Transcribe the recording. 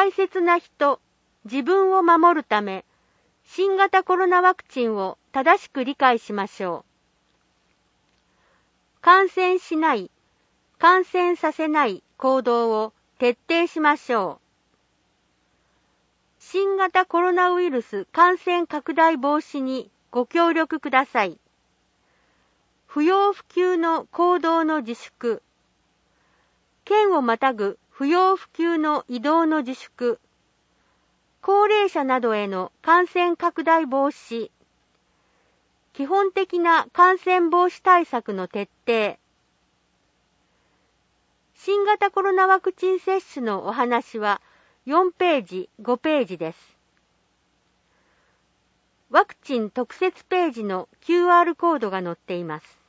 大切な人、自分を守るため、新型コロナワクチンを正しく理解しましょう。感染しない、感染させない行動を徹底しましょう。新型コロナウイルス感染拡大防止にご協力ください。不要不急の行動の自粛、県をまたぐ不要不急の移動の自粛、高齢者などへの感染拡大防止、基本的な感染防止対策の徹底。新型コロナワクチン接種のお話は4ページ、5ページです。ワクチン特設ページの QR コードが載っています。